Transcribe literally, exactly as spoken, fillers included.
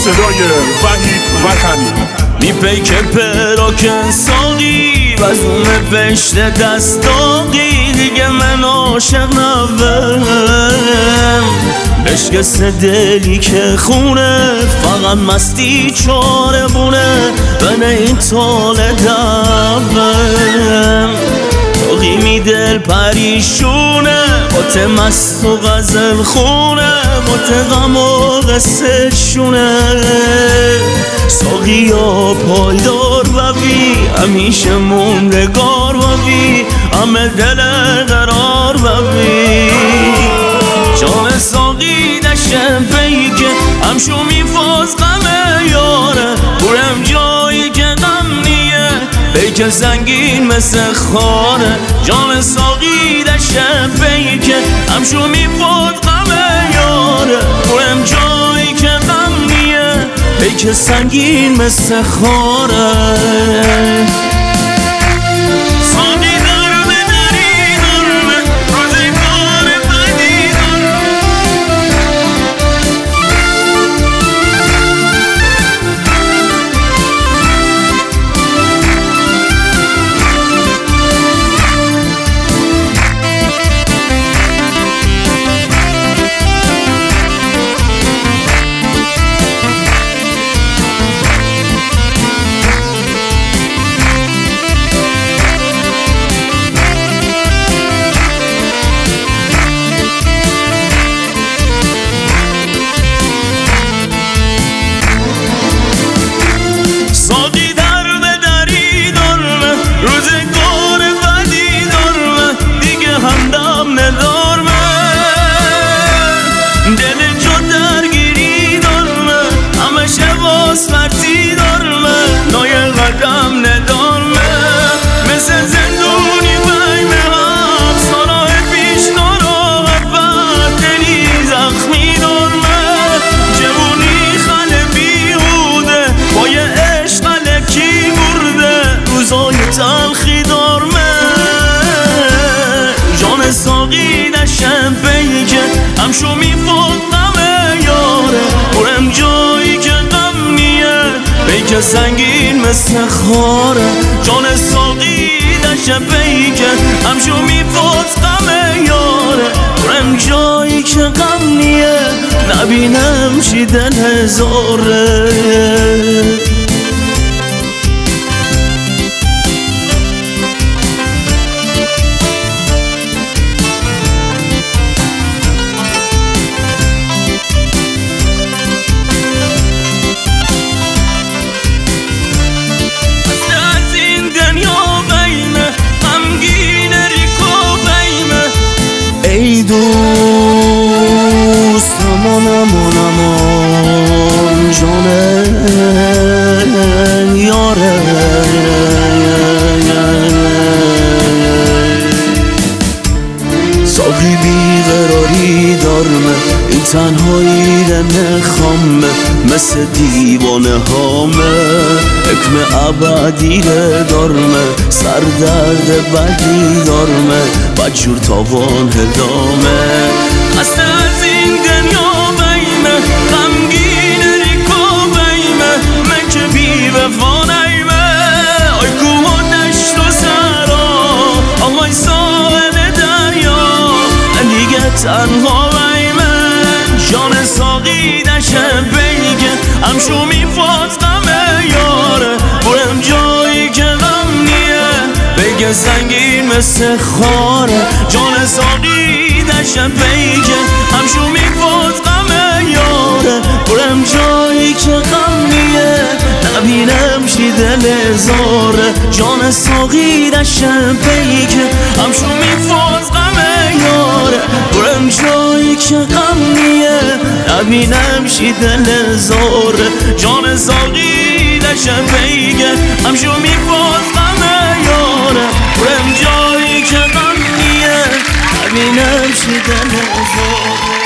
صدای وحید وطنی. میپیک پراکن ساقی و از اون پشت دستاقی دیگه من عاشق نبم. بشکست دلی که خونه فقط مستی چاره بونه و نه این طال دبم. می دل پریشونه مت مست و غزل خونه مت غم و قصه شونه. ساقیا پایدار ببی همیشه موندگار ببی همه دل قرار ببی. جان ساقی دشم پیکه همشو میفاز غم یاره برم جایی که غم نیه پیک سنگین مثل خاره. جان ساقی دشم پیکه همشو میفاز غم یاره برم جایی که غم نیه پیک سنگین مثل خاره. سرتی دارمه نای قدم ندارمه مثل زندونی بایمه هم سالای پیش دارم اول دلی زخمی دارمه. جوونی خاله بیهوده با یه عشق الکی برده روزای تلخی دارمه. جان ساقی دشم پیکه همشو میفاد غم یاره برم جایی که پیک سنگین مثل خاره. جان ساقی دشم پیکه همشو میفاز غم یاره برم جایی که غم نیه نبینم چی دل زاره. ای دوست امان امان امان جان یاره. ساقی بیقراری دارمه این تنهایی دن خامه مثل دیوانه هامه حکم ابدی دارمه سر درد بدی دارمه بدجور تاوان هدامه. خسته از این دنیا بیمه غمگین ریکو بیمه من که بی وفا نیمه آی کوه و دشت و سرا آقای ساحل دریا من دیگه تنها بیمه. جان ساقی دشم پیکه همشو میفاز غم یاره برم جایی که غم نیه پیک سنگین مثل خاره. جان ساقی دشم پیکه همشو میفاز غم یاره برم جایی که غم نیه نبینم چی دل زاره. جان ساقی دشم پیکه همشو میفاز غم یاره برم جایی که غم نیه نبینم چی دل زاره. جان ساقی دشم پیکه همشو میفاز غم یاره برم جایی که غم نیه نبینم چی دل زاره.